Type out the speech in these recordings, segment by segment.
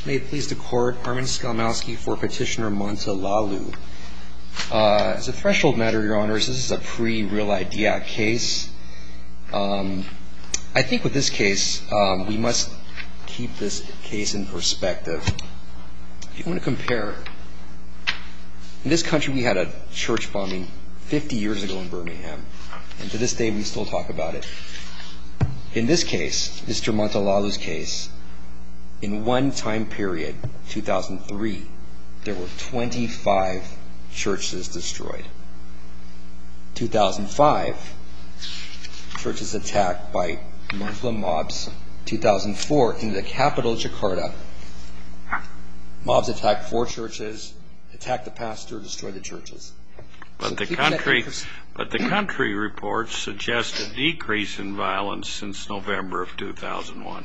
May it please the Court, Armin Skalmowski for Petitioner Montalalu. As a threshold matter, Your Honors, this is a pre-Real ID Act case. I think with this case, we must keep this case in perspective. If you want to compare, in this country we had a church bombing 50 years ago in Birmingham, and to this day we still talk about it. In this case, Mr. Montalalu's case, in one time period, 2003, there were 25 churches destroyed. 2005, churches attacked by Muslim mobs. 2004, in the capital, Jakarta, mobs attacked 4 churches, attacked the pastor, destroyed the churches. But the country reports suggest a decrease in violence since November of 2001.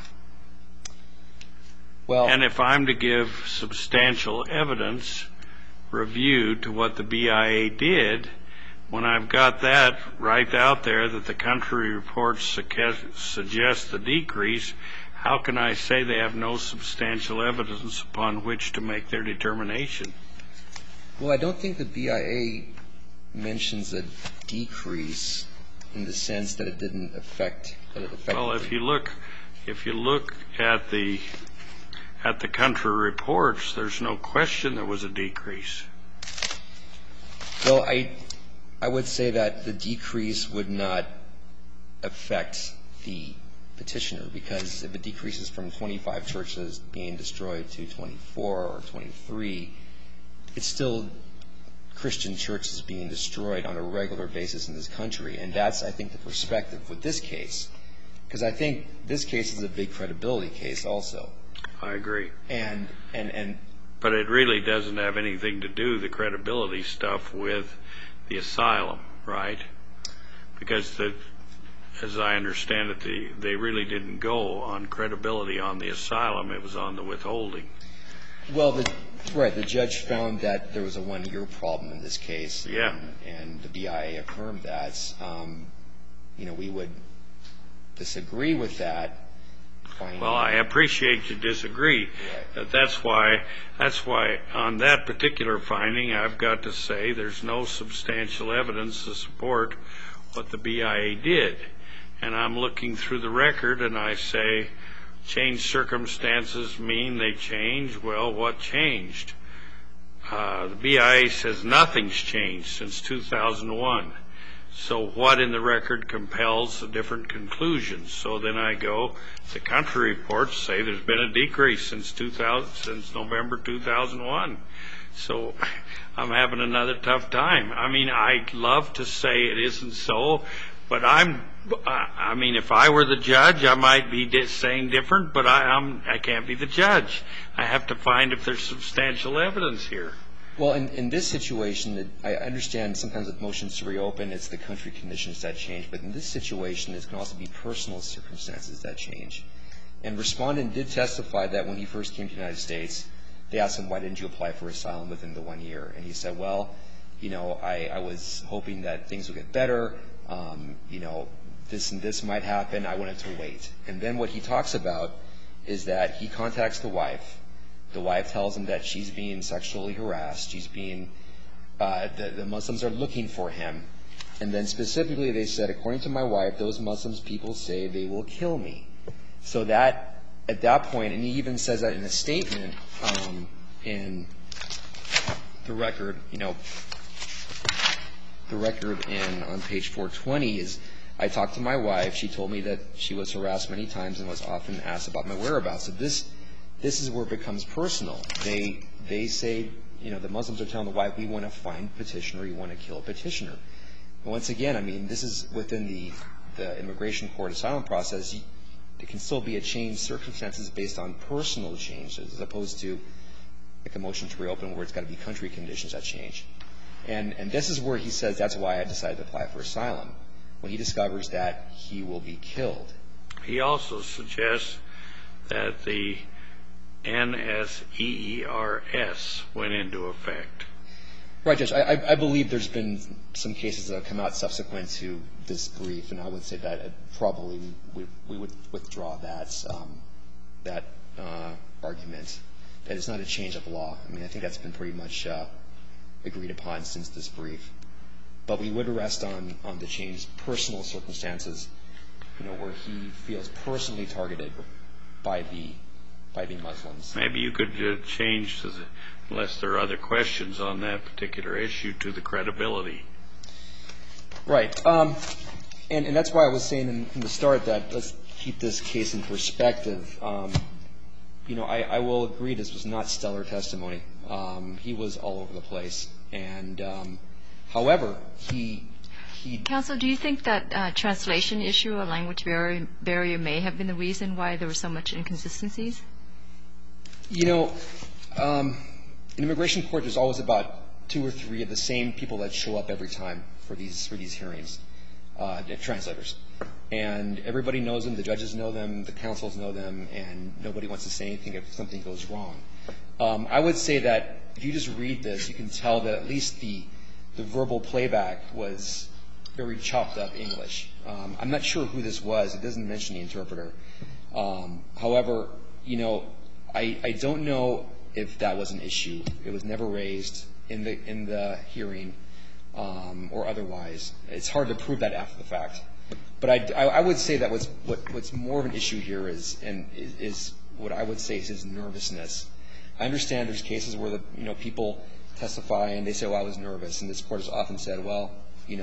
And if I'm to give substantial evidence review to what the BIA did, when I've got that right out there that the country reports suggest the decrease, how can I say they have no substantial evidence upon which to make their determination? Well, I don't think the BIA mentions a decrease in the sense that it didn't affect. Well, if you look at the country reports, there's no question there was a decrease. Well, I would say that the decrease would not affect the petitioner, because if it decreases from 25 churches being destroyed to 24 or 23, it's still Christian churches being destroyed on a regular basis in this country. And that's, I think, the perspective with this case, because I think this case is a big credibility case also. I agree. But it really doesn't have anything to do, the credibility stuff, with the asylum, right? Because as I understand it, they really didn't go on credibility on the asylum. It was on the withholding. Well, the judge found that there was a 1-year problem in this case. Yeah. And the BIA affirmed that. We would disagree with that. Well, I appreciate you disagree. But that's why on that particular finding, I've got to say there's no substantial evidence to support what the BIA did. And I'm looking through the record, and I say, changed circumstances mean they change. Well, what changed? The BIA says nothing's changed since 2001. So what in the record compels a different conclusion? So then I go, the country reports say there's been a decrease since November 2001. So I'm having another tough time. I mean, I'd love to say it isn't so, but I mean, if I were the judge, I might be saying different, but I can't be the judge. I have to find if there's substantial evidence here. Well, in this situation, I understand sometimes with motions to reopen, it's the country conditions that change. But in this situation, it can also be personal circumstances that change. And Respondent did testify that when he first came to the United States, they asked him, why didn't you apply for asylum within the 1 year? And he said, well, I was hoping that things would get better. This and this might happen. I wanted to wait. And then what he talks about is that he contacts the wife. The wife tells him that she's being sexually harassed. The Muslims are looking for him. And then specifically they said, according to my wife, those Muslims people say they will kill me. So that, at that point, and he even says that in a statement in the record, on page 420 is, I talked to my wife. She told me that she was harassed many times and was often asked about my whereabouts. So this is where it becomes personal. They say, the Muslims are telling the wife, we want to find petitioner, we want to kill a petitioner. And once again, I mean, this is within the immigration court asylum process. It can still be a changed circumstances based on personal changes, as opposed to like a motion to reopen where it's got to be country conditions that change. And this is where he says that's why I decided to apply for asylum, when he discovers that he will be killed. He also suggests that the NSEERS went into effect. Right, Judge. I believe there's been some cases that have come out subsequent to this brief, and I would say that probably we would withdraw that argument. that it's not a change of law. I mean, I think that's been pretty much agreed upon since this brief. But we would rest on the changed personal circumstances, where he feels personally targeted by the Muslims. Maybe you could change, unless there are other questions on that particular issue, to the credibility. Right. And that's why I was saying from the start that let's keep this case in perspective. I will agree this was not stellar testimony. He was all over the place. And, however, he... Counsel, do you think that translation issue or language barrier may have been the reason why there were so much inconsistencies? In immigration court, there's always about 2 or 3 of the same people that show up every time for these hearings, translators. And everybody knows them, the judges know them, the counsels know them, and nobody wants to say anything if something goes wrong. I would say that if you just read this, you can tell that at least the verbal playback was very chopped up English. I'm not sure who this was. It doesn't mention the interpreter. However, I don't know if that was an issue. It was never raised in the hearing or otherwise. It's hard to prove that after the fact. But I would say that what's more of an issue here is what I would say is his nervousness. I understand there's cases where people testify and they say, "Well, I was nervous," and this court has often said, "Well,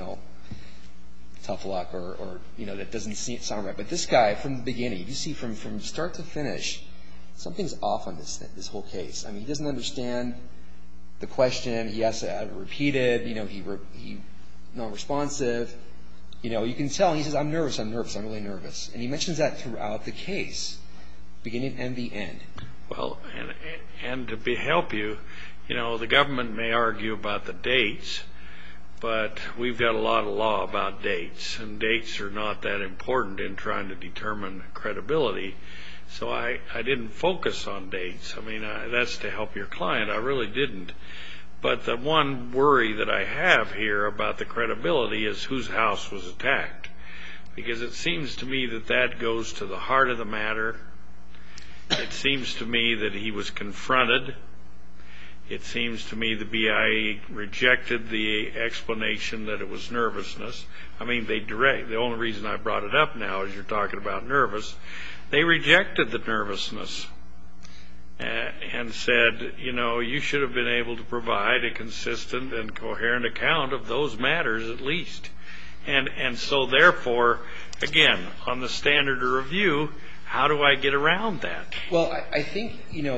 tough luck," or that doesn't sound right. But this guy, from the beginning, you see from start to finish, something's off on this whole case. I mean, he doesn't understand the question. He has to have it repeated. He non-responsive. You can tell. He says, I'm nervous. I'm really nervous." And he mentions that throughout the case, beginning and the end. Well, and to help you, the government may argue about the dates, but we've got a lot of law about dates, and dates are not that important in trying to determine credibility. So I didn't focus on dates. I mean, that's to help your client. I really didn't. But the one worry that I have here about the credibility is whose house was attacked, because it seems to me that goes to the heart of the matter. It seems to me that he was confronted. It seems to me the BIA rejected the explanation that it was nervousness. I mean, the only reason I brought it up now is you're talking about nervous. They rejected the nervousness and said, you should have been able to provide a consistent and coherent account of those matters at least. And so therefore, again, on the standard of review, how do I get around that? Well, I think,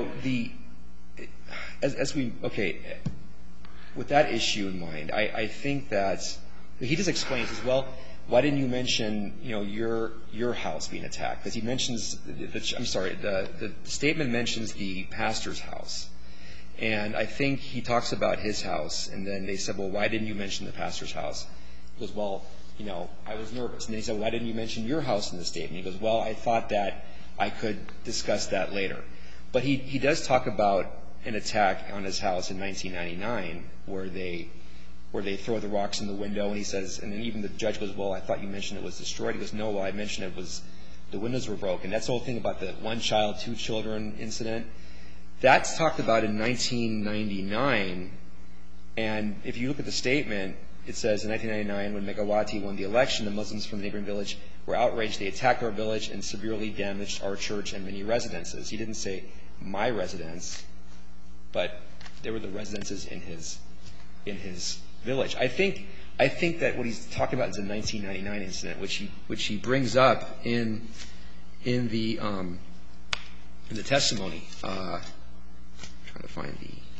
with that issue in mind, I think that he just explains as well, why didn't you mention, your house being attacked? Because he mentions, the statement mentions the pastor's house. And I think he talks about his house, and then they said, well, why didn't you mention the pastor's house? He goes, well, I was nervous. And they said, why didn't you mention your house in the statement? He goes, well, I thought that I could discuss that later. But he does talk about an attack on his house in 1999 where they throw the rocks in the window, and he says, and then even the judge goes, well, I thought you mentioned it was destroyed. He goes, no, well, I mentioned it was the windows were broken. That's the whole thing about the 1 child, 2 children incident. That's talked about in 1999, and if you look at the statement, it says in 1999 when Megawati won the election, the Muslims from the neighboring village were outraged. They attacked our village and severely damaged our church and many residences. He didn't say my residence, but they were the residences in his village. I think that what he's talking about is the 1999 incident, which he brings up in the testimony. Trying to find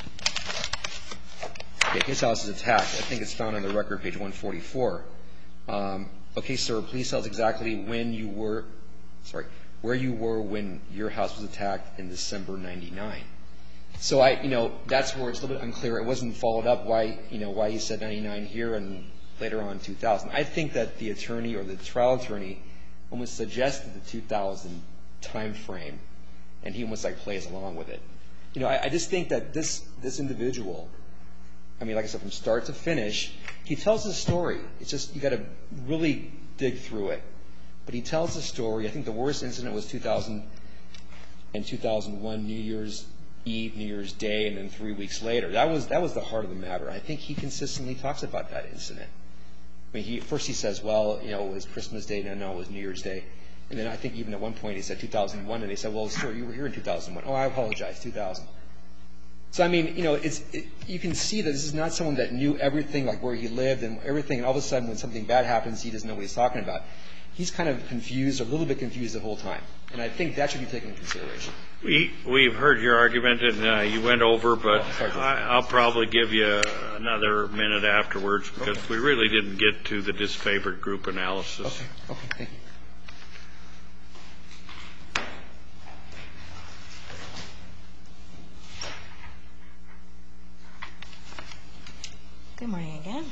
his house is attacked. I think it's found on the record, page 144. Okay, sir, please tell us exactly where you were when your house was attacked in December 99. So that's where it's a little bit unclear. It wasn't followed up why he said 99 here and later on 2000. I think that the attorney or the trial attorney almost suggested the 2000 time frame, and he almost plays along with it. I just think that this individual, like I said, from start to finish, he tells a story. It's just you got to really dig through it. But he tells a story. I think the worst incident was 2000 and 2001 New Year's Eve, New Year's Day, and then 3 weeks later. That was the heart of the matter. I think he consistently talks about that incident. I mean, first he says, well, you know, it was Christmas Day. No, it was New Year's Day. And then I think even at one point he said 2001, and they said, well, sir, you were here in 2001. Oh, I apologize, 2000. So, I mean, you know, you can see that this is not someone that knew everything, like where he lived and everything, and all of a sudden when something bad happens, he doesn't know what he's talking about. He's kind of confused, a little bit confused the whole time. And I think that should be taken into consideration. We've heard your argument, and you went over, but I'll probably give you another minute afterwards because we really didn't get to the disfavored group analysis. Okay, thank you. Good morning again.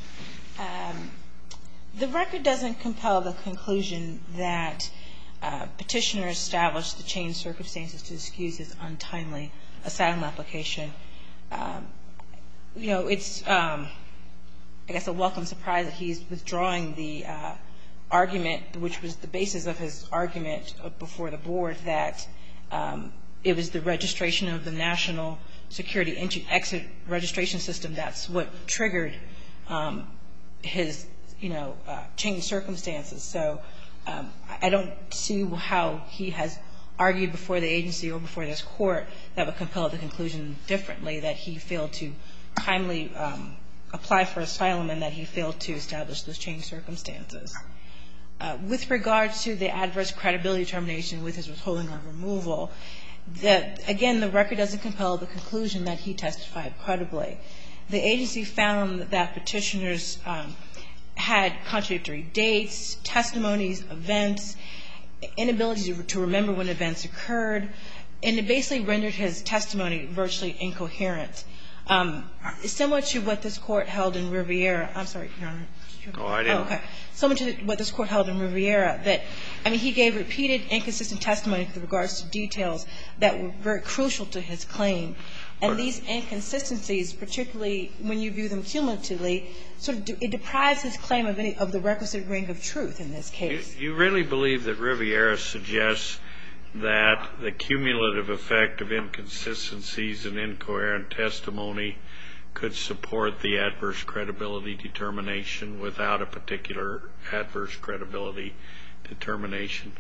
The record doesn't compel the conclusion that petitioner established the changed circumstances to excuse his untimely asylum application. You know, it's, I guess, a welcome surprise that he's withdrawing the argument, which was the basis of his argument before the board, that it was the registration of the national security exit registration system that's what triggered his, you know, changed circumstances. So I don't see how he has argued before the agency or before this court that would compel the conclusion differently, that he failed to timely apply for asylum and that he failed to establish those changed circumstances. With regard to the adverse credibility determination with his withholding of removal, again, the record doesn't compel the conclusion that he testified credibly. The agency found that petitioners had contradictory dates, testimonies, events, inability to remember when events occurred, and it basically rendered his testimony virtually incoherent. Similar to what this court held in Riviera. I'm sorry, Your Honor. Oh, I didn't. Oh, okay. Similar to what this court held in Riviera, that, I mean, he gave repeated inconsistent testimony with regards to details that were very crucial to his claim. And these inconsistencies, particularly when you view them cumulatively, sort of it deprives his claim of the requisite ring of truth in this case. You really believe that Riviera suggests that the cumulative effect of inconsistencies and incoherent testimony could support the adverse credibility determination without a particular adverse credibility determination?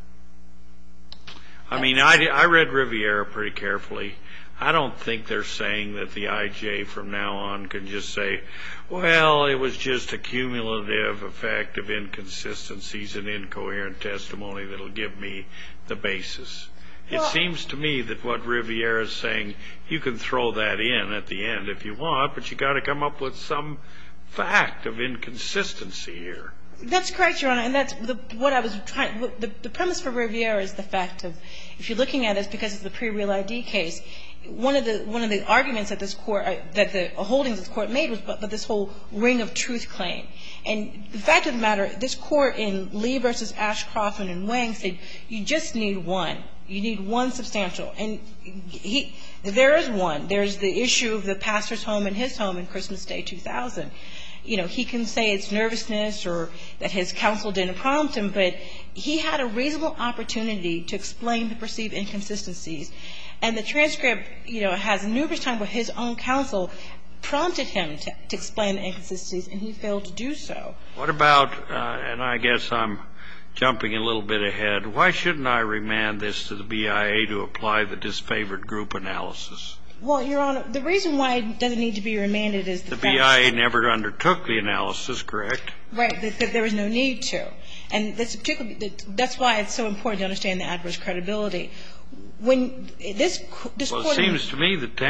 I mean, I read Riviera pretty carefully. I don't think they're saying that the IJ from now on can just say, well, it was just a cumulative effect of inconsistencies and incoherent testimony that will give me the basis. It seems to me that what Riviera is saying, you can throw that in at the end if you want, but you got to come up with some fact of inconsistency here. That's correct, Your Honor, and that's what I was trying. The premise for Riviera is the fact of, if you're looking at it, because it's the pre-Real ID case, one of the arguments that this court, that the holdings that the court made was but this whole ring of truth claim. And the fact of the matter, this court in Lee versus Ashcroft and in Wang said you just need one. You need one substantial. And there is one. There's the issue of the pastor's home and his home in Christmas Day 2000. You know, he can say it's nervousness or that his counsel didn't prompt him, but he had a reasonable opportunity to explain the perceived inconsistencies. And the transcript, you know, has numerous times where his own counsel prompted him to explain the inconsistencies, and he failed to do so. What about, and I guess I'm jumping a little bit ahead, why shouldn't I remand this to the BIA to apply the disfavored group analysis? Well, Your Honor, the reason why it doesn't need to be remanded is the fact that BIA never undertook the analysis, correct? Right, that there was no need to. And that's why it's so important to understand the adverse credibility. When this court... Well, it seems to me that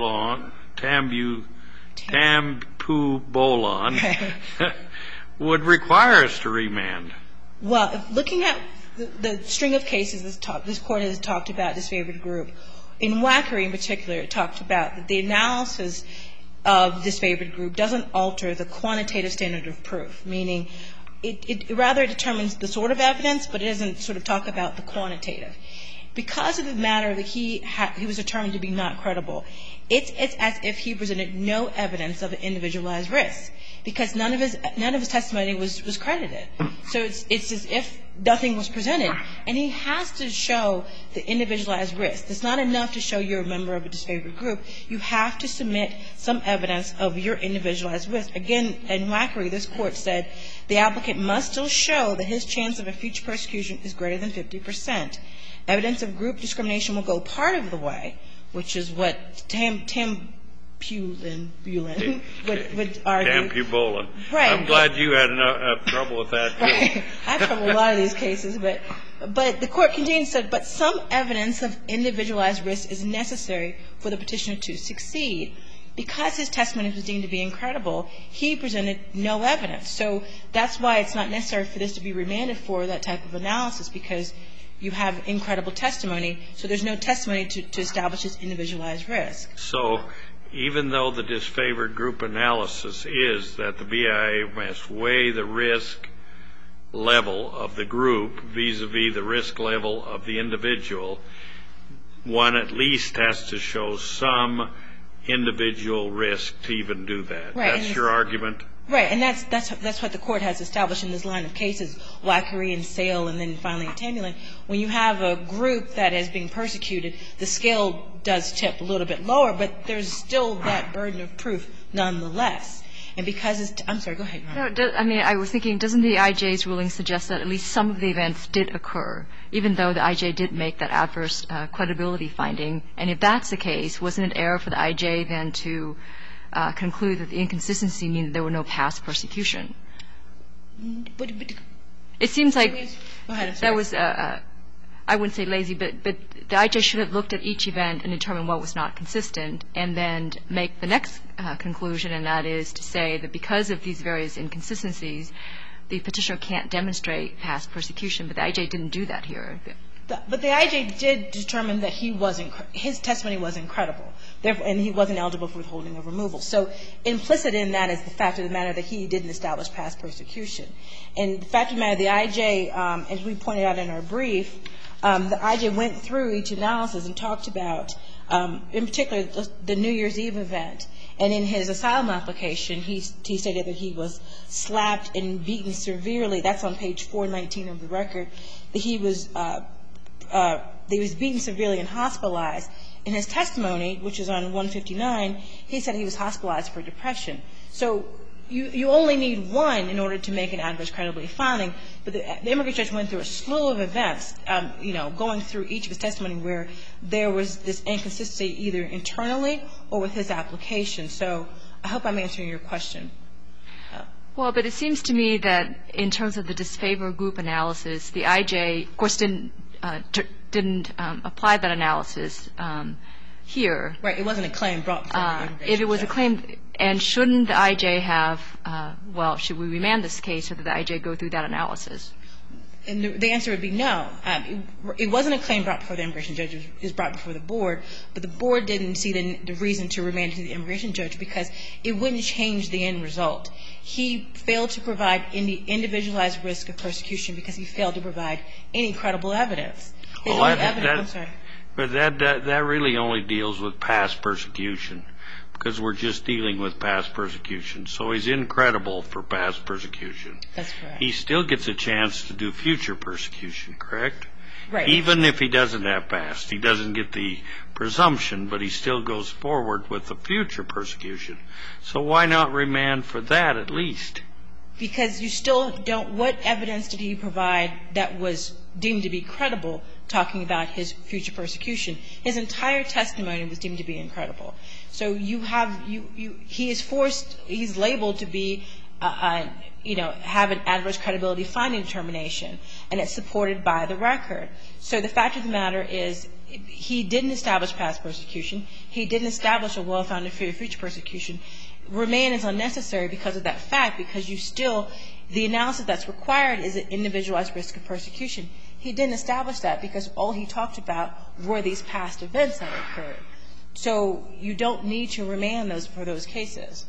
Tampu-Bolon would require us to remand. Well, looking at the string of cases this court has talked about, disfavored group, in Wackery in particular, it talked about that the analysis of disfavored group doesn't alter the quantitative standard of proof, meaning it rather determines the sort of evidence, but it doesn't sort of talk about the quantitative. Because of the matter that he was determined to be not credible, it's as if he presented no evidence of an individualized risk. because none of his testimony was credited. So it's as if nothing was presented. And he has to show the individualized risk. It's not enough to show you're a member of a disfavored group. You have to submit some evidence of your individualized risk. Again, in Wackery, this court said the applicant must still show that his chance of a future persecution is greater than 50%. Evidence of group discrimination will go part of the way, which is what Tam Pulin would argue. Tampubolin. Right. I'm glad you had enough trouble with that. Right. I have trouble with a lot of these cases. But the court continued and said, but some evidence of individualized risk is necessary for the petitioner to succeed. Because his testimony was deemed to be incredible, he presented no evidence. So that's why it's not necessary for this to be remanded for that type of analysis, because you have incredible testimony, so there's no testimony to establish his individualized risk. So even though the disfavored group analysis is that the BIA must weigh the risk level of the group vis-a-vis the risk level of the individual, one at least has to show some individual risk to even do that. Right. That's your argument? Right, and that's what the court has established in this line of cases, Wackery and Sale, and then finally Tamulin. When you have a group that is being persecuted, the scale does tip a little bit lower, but there's still that burden of proof nonetheless. And because it's – I'm sorry, go ahead. No, I mean, I was thinking, doesn't the IJ's ruling suggest that at least some of the events did occur, even though the IJ did make that adverse credibility finding? And if that's the case, wasn't it error for the IJ then to conclude that the inconsistency means that there were no past persecution? It seems like that was I wouldn't say lazy, but the IJ should have looked at each event and determined what was not consistent and then make the next conclusion, and that is to say that because of these various inconsistencies, the petitioner can't demonstrate past persecution, but the IJ didn't do that here. But the IJ did determine that his testimony was incredible, and he wasn't eligible for withholding of removal. So implicit in that is the fact of the matter that he didn't establish past persecution. And the fact of the matter, the IJ, as we pointed out in our brief, the IJ went through each analysis and talked about, in particular, the New Year's Eve event. And in his asylum application, he stated that he was slapped and beaten severely. That's on page 419 of the record. That he was beaten severely and hospitalized. In his testimony, which is on 159, he said he was hospitalized for depression. So you only need one in order to make an adverse credibility finding. But the immigration judge went through a slew of events, going through each of his testimony where there was this inconsistency either internally or with his application. So I hope I'm answering your question. Well, but it seems to me that in terms of the disfavored group analysis, the IJ, of course, didn't apply that analysis here. Right. It wasn't a claim brought before the immigration judge. If it was a claim, and shouldn't the IJ have, should we remand this case or did the IJ go through that analysis? And the answer would be no. It wasn't a claim brought before the immigration judge. It was brought before the board. But the board didn't see the reason to remand it to the immigration judge because it wouldn't change the end result. He failed to provide any individualized risk of persecution because he failed to provide any credible evidence. His only evidence, I'm sorry. But that really only deals with past persecution because we're just dealing with past persecution. So he's incredible for past persecution. That's correct. He still gets a chance to do future persecution, correct? Right. Even if he doesn't have past. He doesn't get the presumption, but he still goes forward with the future persecution. So why not remand for that at least? Because you still don't – what evidence did he provide that was deemed to be credible talking about his future persecution? His entire testimony was deemed to be incredible. So you have – he is forced – he's labeled to be have an adverse credibility finding determination, and it's supported by the record. So the fact of the matter is he didn't establish past persecution. He didn't establish a well-founded fear of future persecution. Remand is unnecessary because of that fact, because you still – the analysis that's required is an individualized risk of persecution. He didn't establish that because all he talked about were these past events that occurred. So you don't need to remand those for those cases.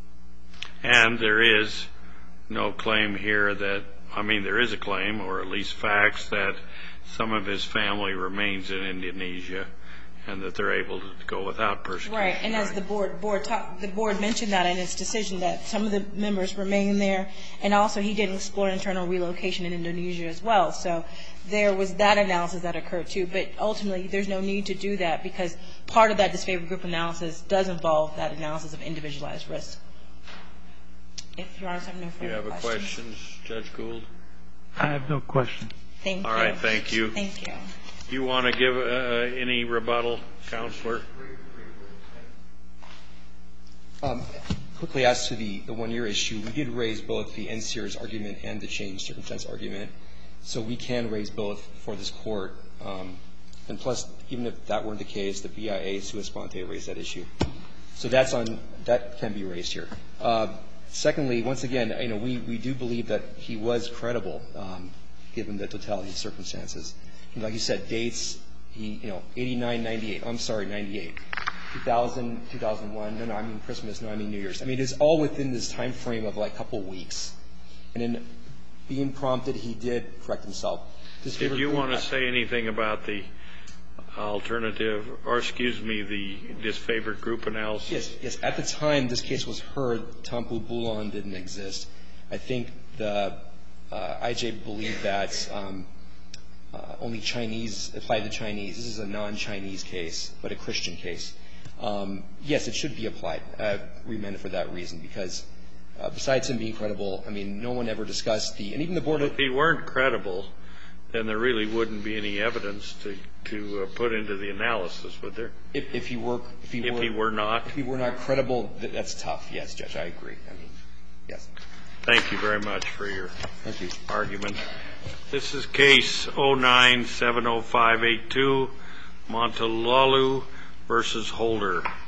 And there is no claim here that – I mean, there is a claim, or at least facts, that some of his family remains in Indonesia and that they're able to go without persecution. Right, and as the board mentioned that in its decision that some of the members remain there, and also he didn't explore internal relocation in Indonesia as well. So there was that analysis that occurred too. But ultimately, there's no need to do that because part of that disfavored group analysis does involve that analysis of individualized risk. If Your Honor have no further questions. Do you have a question, Judge Gould? I have no question. Thank you. All right, thank you. Thank you. You want to give any rebuttal, Counselor? Quickly as to the 1-year issue, we did raise both the NCR's argument and the changed circumstance argument. So we can raise both for this Court. And plus, even if that weren't the case, the BIA sua sponte raised that issue. So that can be raised here. Secondly, once again, we do believe that he was credible, given the totality of circumstances. Like you said, dates, 89, 98. I'm sorry, 98. 2000, 2001. No, I mean Christmas. No, I mean New Year's. I mean, it's all within this time frame of like a couple weeks. And in being prompted, he did correct himself. Did you want to say anything about the alternative, or excuse me, the disfavored group analysis? Yes. At the time this case was heard, Tampu Bulan didn't exist. I think the IJ believed that only Chinese applied to Chinese. This is a non-Chinese case, but a Christian case. Yes, it should be applied, remanded for that reason, because besides him being credible, I mean, no one ever discussed and even the board. If he weren't credible, then there really wouldn't be any evidence to put into the analysis, would there? If he were not credible, that's tough. Yes, Judge, I agree. I mean, yes. Thank you very much for your argument. This is case 09-70582, Montolalu versus Holder.